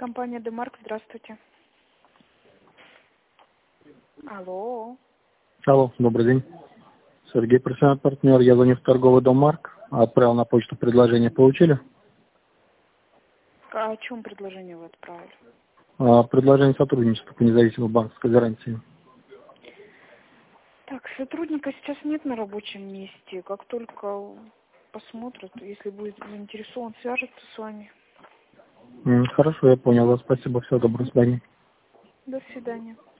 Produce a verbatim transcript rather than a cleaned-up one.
Компания Демарк, здравствуйте. Алло. Алло, добрый день. Сергей, профессиональный партнер. Я звоню в торговый дом Марк. Отправил на почту предложение. Получили? А о чем предложение вы отправили? А, предложение сотрудничества по независимой банковской гарантии. Так, сотрудника сейчас нет на рабочем месте. Как только посмотрят, если будет заинтересован, свяжется с вами. М, Хорошо, я понял вас. Спасибо. Всего доброго. До свидания. До свидания.